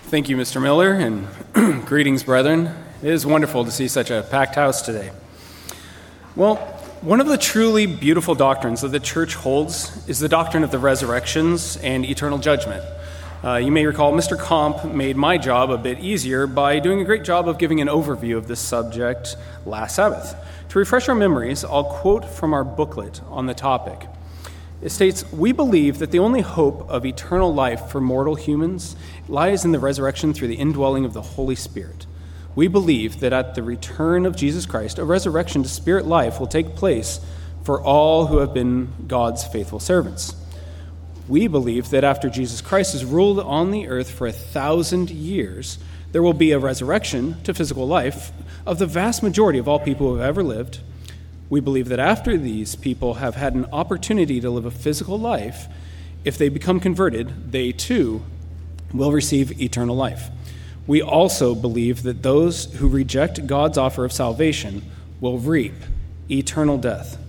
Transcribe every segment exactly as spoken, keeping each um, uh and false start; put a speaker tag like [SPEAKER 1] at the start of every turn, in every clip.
[SPEAKER 1] Thank you, Mister Miller, and greetings, brethren. It is wonderful to see such a packed house today. Well, one of the truly beautiful doctrines that the church holds is the doctrine of the resurrections and eternal judgment. Uh, you may recall Mister Comp made my job a bit easier by doing a great job of giving an overview of this subject last Sabbath. To refresh our memories, I'll quote from our booklet on the topic. It states, "We believe that the only hope of eternal life for mortal humans lies in the resurrection through the indwelling of the Holy Spirit. We believe that at the return of Jesus Christ, a resurrection to spirit life will take place for all who have been God's faithful servants. We believe that after Jesus Christ has ruled on the earth for a thousand years, there will be a resurrection to physical life of the vast majority of all people who have ever lived. We believe that after these people have had an opportunity to live a physical life, if they become converted, they too will receive eternal life. We also believe that those who reject God's offer of salvation will reap eternal death."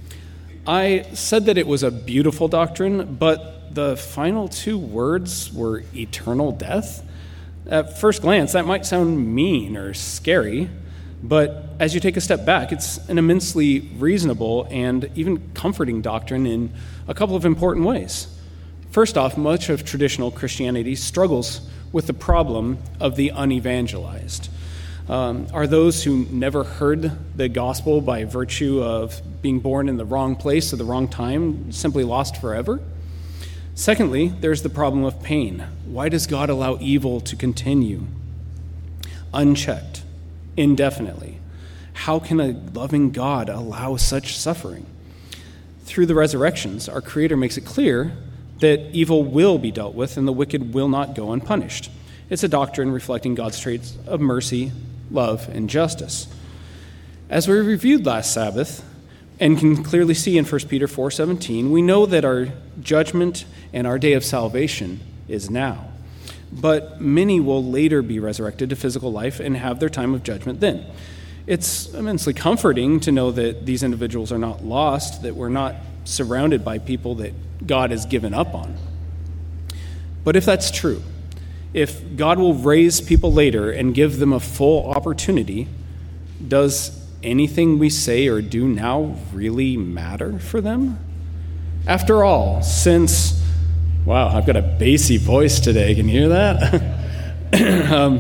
[SPEAKER 1] I said that it was a beautiful doctrine, but the final two words were eternal death. At first glance, that might sound mean or scary, but as you take a step back, it's an immensely reasonable and even comforting doctrine in a couple of important ways. First off, much of traditional Christianity struggles with the problem of the unevangelized. Um, are those who never heard the gospel by virtue of being born in the wrong place at the wrong time simply lost forever? Secondly, there's the problem of pain. Why does God allow evil to continue unchecked, indefinitely? How can a loving God allow such suffering? Through the resurrections, our Creator makes it clear that evil will be dealt with and the wicked will not go unpunished. It's a doctrine reflecting God's traits of mercy, love, and justice. As we reviewed last Sabbath, and can clearly see in First Peter four seventeen, we know that our judgment and our day of salvation is now. But many will later be resurrected to physical life and have their time of judgment then. It's immensely comforting to know that these individuals are not lost, that we're not surrounded by people that God has given up on. But if that's true, if God will raise people later and give them a full opportunity, does anything we say or do now really matter for them? After all, since, wow, I've got a bassy voice today, can you hear that? um,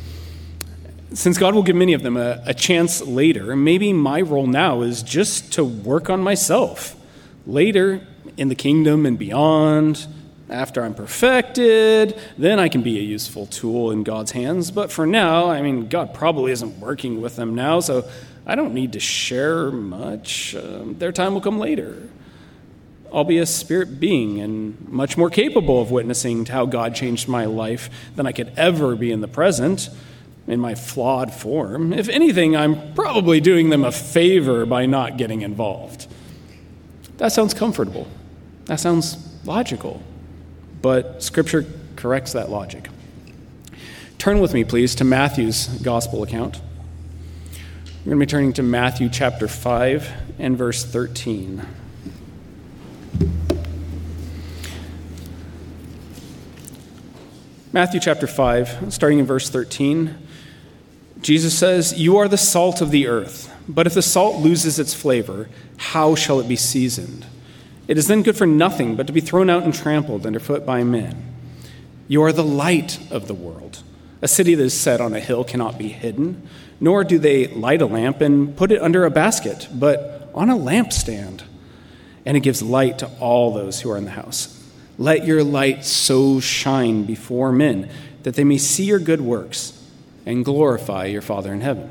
[SPEAKER 1] since God will give many of them a, a chance later, maybe my role now is just to work on myself. Later, in the kingdom and beyond, after I'm perfected, then I can be a useful tool in God's hands. But for now, I mean, God probably isn't working with them now, so I don't need to share much. Um, their time will come later. I'll be a spirit being and much more capable of witnessing to how God changed my life than I could ever be in the present, in my flawed form. If anything, I'm probably doing them a favor by not getting involved. That sounds comfortable. That sounds logical. But Scripture corrects that logic. Turn with me, please, to Matthew's gospel account. We're going to be turning to Matthew chapter five and verse thirteen. Matthew chapter five, starting in verse thirteen, Jesus says, "You are the salt of the earth, but if the salt loses its flavor, how shall it be seasoned? It is then good for nothing but to be thrown out and trampled underfoot by men. You are the light of the world. A city that is set on a hill cannot be hidden, nor do they light a lamp and put it under a basket, but on a lampstand, and it gives light to all those who are in the house. Let your light so shine before men that they may see your good works and glorify your Father in heaven."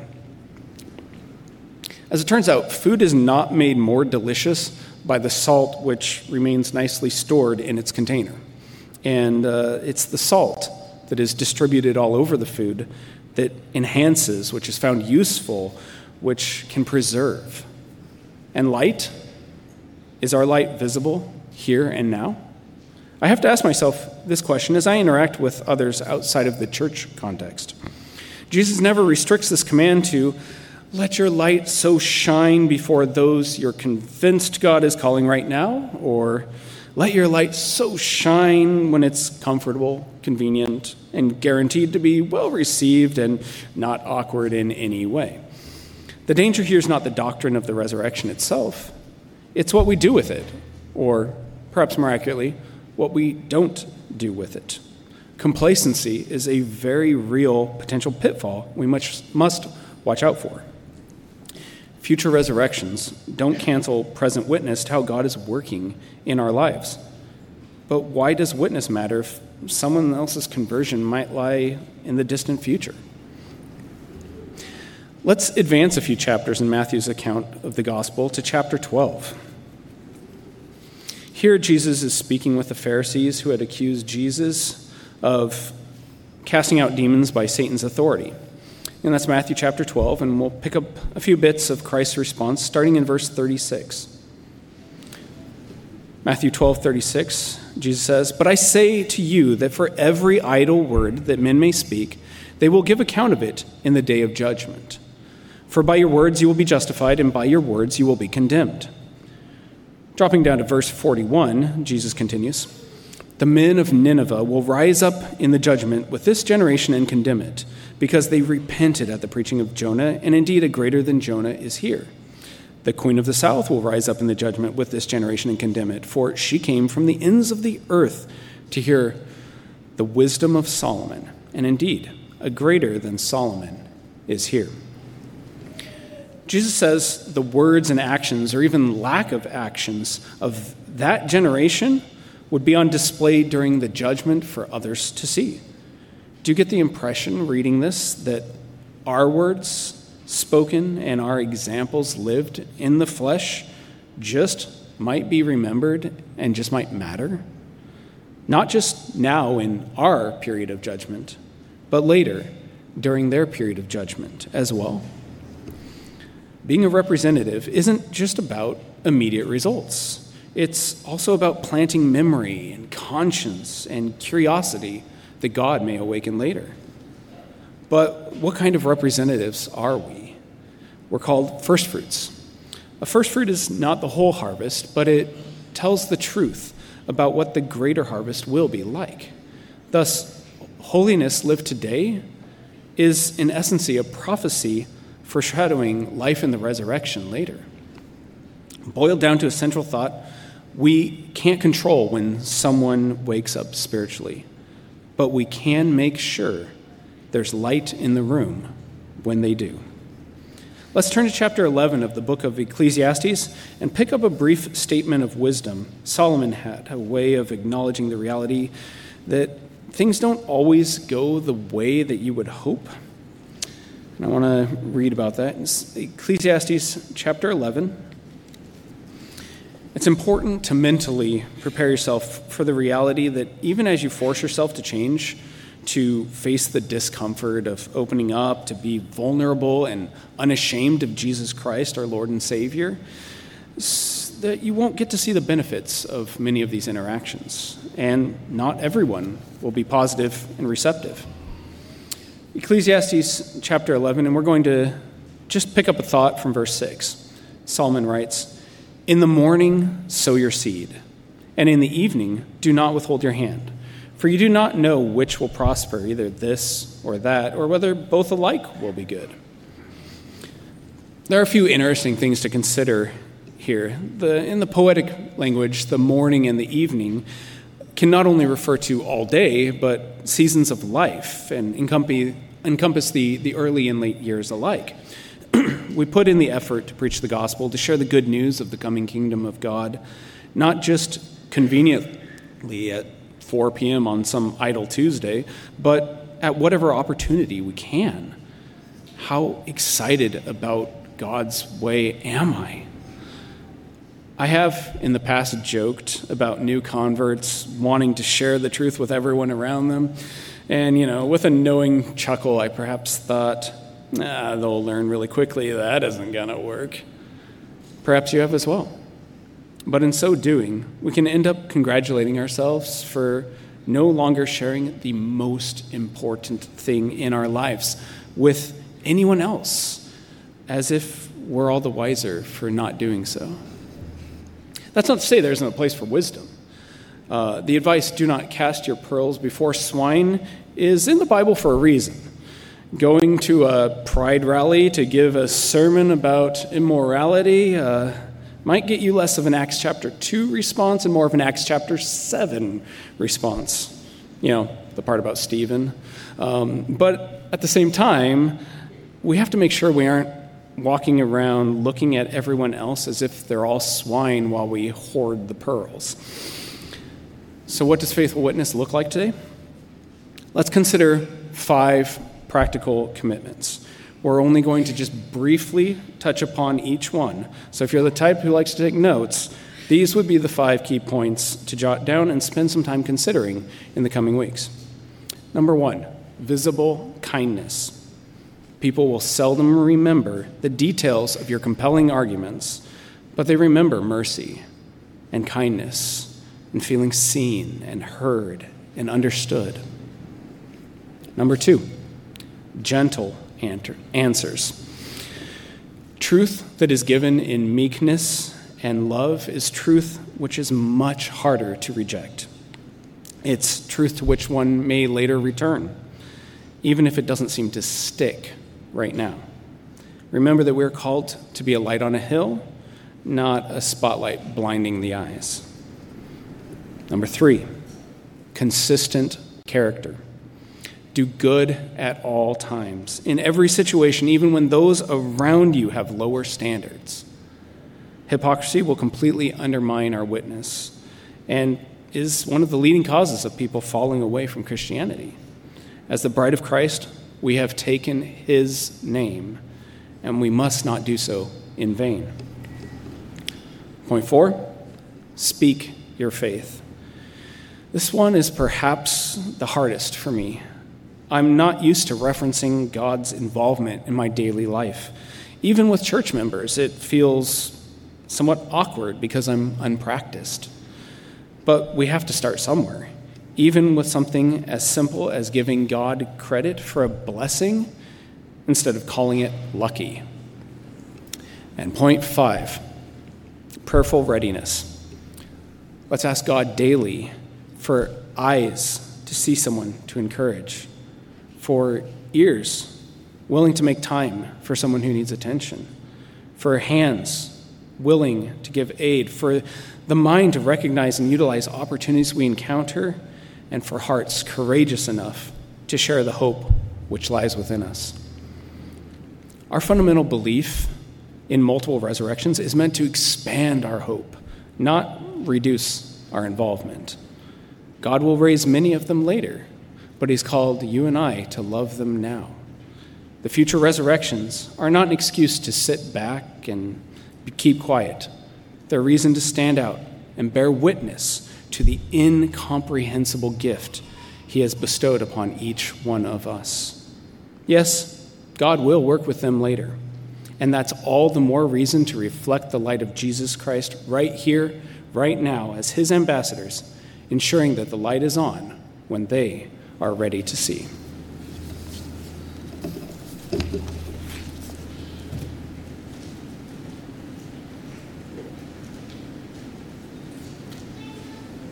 [SPEAKER 1] As it turns out, food is not made more delicious by the salt which remains nicely stored in its container. And uh, it's the salt that is distributed all over the food that enhances, which is found useful, which can preserve. And light? Is our light visible here and now? I have to ask myself this question as I interact with others outside of the church context. Jesus never restricts this command to let your light so shine before those you're convinced God is calling right now, or let your light so shine when it's comfortable, convenient, and guaranteed to be well received and not awkward in any way. The danger here is not the doctrine of the resurrection itself. It's what we do with it, or perhaps more accurately, what we don't do with it. Complacency is a very real potential pitfall we much must watch out for. Future resurrections don't cancel present witness to how God is working in our lives. But why does witness matter if someone else's conversion might lie in the distant future? Let's advance a few chapters in Matthew's account of the gospel to chapter twelve. Here, Jesus is speaking with the Pharisees who had accused Jesus of casting out demons by Satan's authority. And that's Matthew chapter twelve, and we'll pick up a few bits of Christ's response, starting in verse thirty-six. Matthew twelve, thirty-six, Jesus says, "But I say to you that for every idle word that men may speak, they will give account of it in the day of judgment. For by your words you will be justified, and by your words you will be condemned." Dropping down to verse forty-one, Jesus continues, "The men of Nineveh will rise up in the judgment with this generation and condemn it, because they repented at the preaching of Jonah, and indeed a greater than Jonah is here. The queen of the south will rise up in the judgment with this generation and condemn it, for she came from the ends of the earth to hear the wisdom of Solomon, and indeed a greater than Solomon is here." Jesus says the words and actions, or even lack of actions, of that generation would be on display during the judgment for others to see. Do you get the impression, reading this, that our words spoken and our examples lived in the flesh just might be remembered and just might matter? Not just now in our period of judgment, but later during their period of judgment as well. Being a representative isn't just about immediate results. It's also about planting memory and conscience and curiosity that God may awaken later. But what kind of representatives are we? We're called first fruits. A first fruit is not the whole harvest, but it tells the truth about what the greater harvest will be like. Thus, holiness lived today is in essence a prophecy foreshadowing life in the resurrection later. Boiled down to a central thought, we can't control when someone wakes up spiritually, but we can make sure there's light in the room when they do. Let's turn to chapter eleven of the book of Ecclesiastes and pick up a brief statement of wisdom Solomon had, a way of acknowledging the reality that things don't always go the way that you would hope. And I want to read about that. It's Ecclesiastes chapter eleven. It's important to mentally prepare yourself for the reality that even as you force yourself to change, to face the discomfort of opening up, to be vulnerable and unashamed of Jesus Christ, our Lord and Savior, that you won't get to see the benefits of many of these interactions. And not everyone will be positive and receptive. Ecclesiastes chapter eleven, and we're going to just pick up a thought from verse six. Solomon writes, "In the morning sow your seed, and in the evening do not withhold your hand. For you do not know which will prosper, either this or that, or whether both alike will be good." There are a few interesting things to consider here. The, in the poetic language, the morning and the evening can not only refer to all day, but seasons of life, and encompass, encompass the, the early and late years alike. We put in the effort to preach the gospel, to share the good news of the coming kingdom of God, not just conveniently at four p.m. on some idle Tuesday, but at whatever opportunity we can. How excited about God's way am I? I have in the past joked about new converts wanting to share the truth with everyone around them. And, you know, with a knowing chuckle, I perhaps thought, nah, they'll learn really quickly that isn't going to work. Perhaps you have as well. But in so doing, we can end up congratulating ourselves for no longer sharing the most important thing in our lives with anyone else, as if we're all the wiser for not doing so. That's not to say there isn't a place for wisdom. Uh, the advice, do not cast your pearls before swine, is in the Bible for a reason. Going to a pride rally to give a sermon about immorality uh, might get you less of an Acts chapter two response and more of an Acts chapter seven response. You know, the part about Stephen. Um, but at the same time, we have to make sure we aren't walking around looking at everyone else as if they're all swine while we hoard the pearls. So what does faithful witness look like today? Let's consider five practical commitments. We're only going to just briefly touch upon each one. So if you're the type who likes to take notes, these would be the five key points to jot down and spend some time considering in the coming weeks. Number one, visible kindness. People will seldom remember the details of your compelling arguments, but they remember mercy and kindness and feeling seen and heard and understood. Number two, gentle answers. Truth that is given in meekness and love is truth which is much harder to reject. It's truth to which one may later return, even if it doesn't seem to stick right now. Remember that we're called to be a light on a hill, not a spotlight blinding the eyes. Number three, consistent character. Do good at all times, in every situation, even when those around you have lower standards. Hypocrisy will completely undermine our witness and is one of the leading causes of people falling away from Christianity. As the bride of Christ, we have taken his name, and we must not do so in vain. Point four, speak your faith. This one is perhaps the hardest for me. I'm not used to referencing God's involvement in my daily life. Even with church members, it feels somewhat awkward because I'm unpracticed. But we have to start somewhere. Even with something as simple as giving God credit for a blessing instead of calling it lucky. And point five, prayerful readiness. Let's ask God daily for eyes to see someone to encourage, for ears willing to make time for someone who needs attention, for hands willing to give aid, for the mind to recognize and utilize opportunities we encounter, and for hearts courageous enough to share the hope which lies within us. Our fundamental belief in multiple resurrections is meant to expand our hope, not reduce our involvement. God will raise many of them later, but he's called you and I to love them now. The future resurrections are not an excuse to sit back and keep quiet. They're a reason to stand out and bear witness to the incomprehensible gift he has bestowed upon each one of us. Yes, God will work with them later, and that's all the more reason to reflect the light of Jesus Christ right here, right now, as his ambassadors, ensuring that the light is on when they are ready to see.